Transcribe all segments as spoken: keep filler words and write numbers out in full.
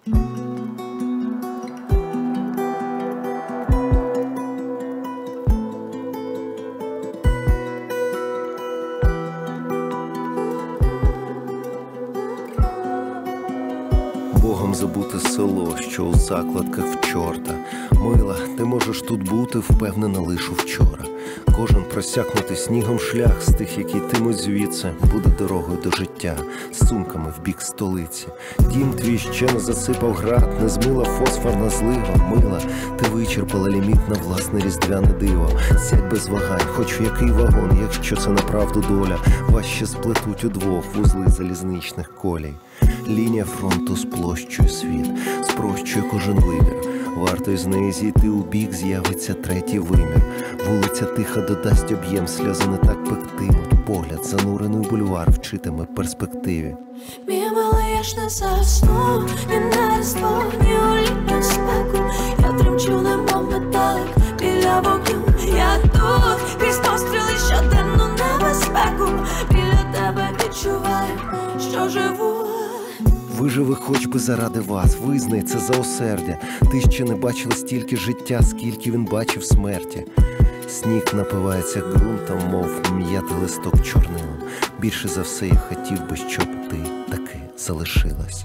Богом забуте село, що у закладках в чорта. Мила, ти можеш тут бути, впевнена лише вчора. Кожен просякнутий снігом шлях з тих, які йтимуть звідси, буде дорогою до життя, з сумками в бік столиці. Дім твій ще не засипав град, не змила фосфорна злива. Мила, ти вичерпала ліміт на власне різдвяне диво. Сядь без вагань, хоч в який вагон, якщо це направду доля. Вас ще сплетуть удвох вузли залізничних колій. Лінія фронту сплощує світ, спрощує кожен вибір. Варто із неї зійти у бік, з'явиться третій вимір. Вулиця тиха додасть об'єм, сльози не так пектимуть. Погляд, занурений у бульвар, вчитиме перспективі. Мій милий, я ж не засну, ні на різдво, ні у літню спеку. Я тремчу, немов металик біля вогню. Я тут, крізь постріли щоденну небезпеку. Біля тебе відчуваю, що живу. Виживи хоч би заради вас, визнай це заосердя. Ти ще не бачила стільки життя, скільки він бачив смерті. Сніг напивається ґрунтом, мов м'ятий листок чорнилом. Більше за все я хотів би, щоб ти таки залишилась.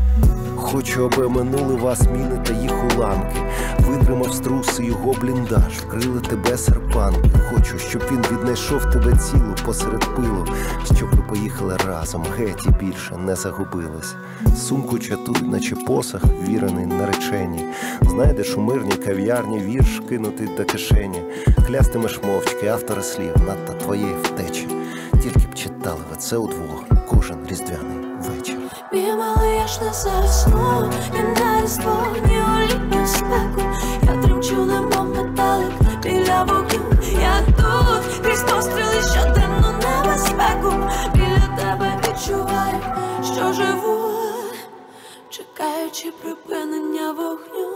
Хочу, аби минули вас міни та їх уламки. Витримав струси його бліндаж, вкрили тебе серпанки. Хочу, щоб він віднайшов тебе цілу посеред пилу, щоб ви поїхали разом, геть і більше не загубились. Сумку чатують, наче посох, вірений нареченій. Знайдеш у мирній кав'ярні вірш, кинутий до кишені. Клястимеш мовчки автора слів надто твоєї втечі. Тільки б читали ви це удвох кожен різдвяний вечір. Мій малий, я ж не засну, ні на різдво, ні у літню спеку. Я тремчу, немов металик біля вогню. Я тут, крізь постріли щоденну небезпеку. Біля тебе відчуваю, що живу, чекаючи припинення вогню.